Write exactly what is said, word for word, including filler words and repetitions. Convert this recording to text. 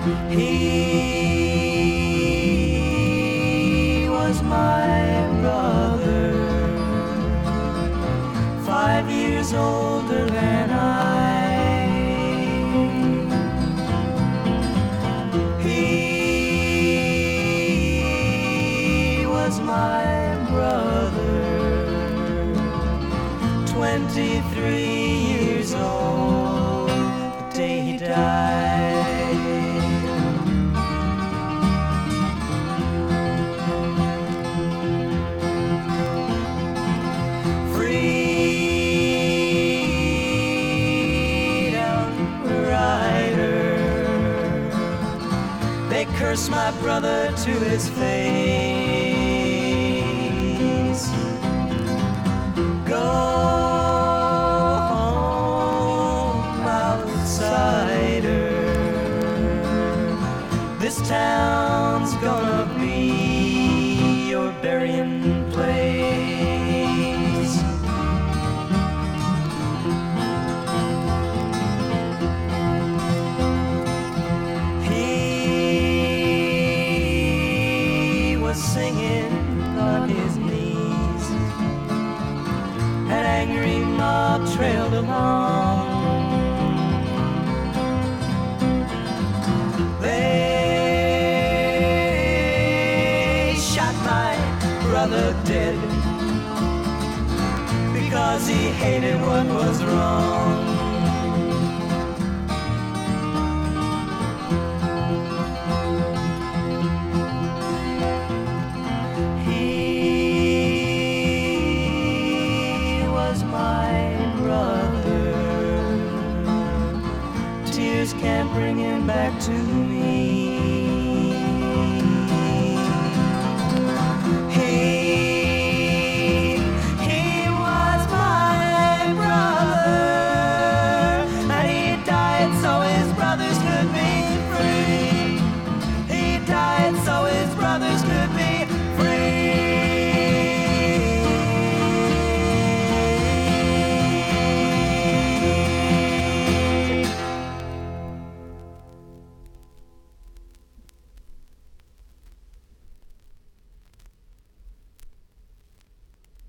He was my brother, five years older than I. He was my brother, twenty-three years old, the day he died. Curse my brother to his face. Go home, outsider. This town's gonna be your burying place. Singing on his knees, an angry mob trailed along. They shot my brother dead because he hated what was wrong. Can't bring him back to me.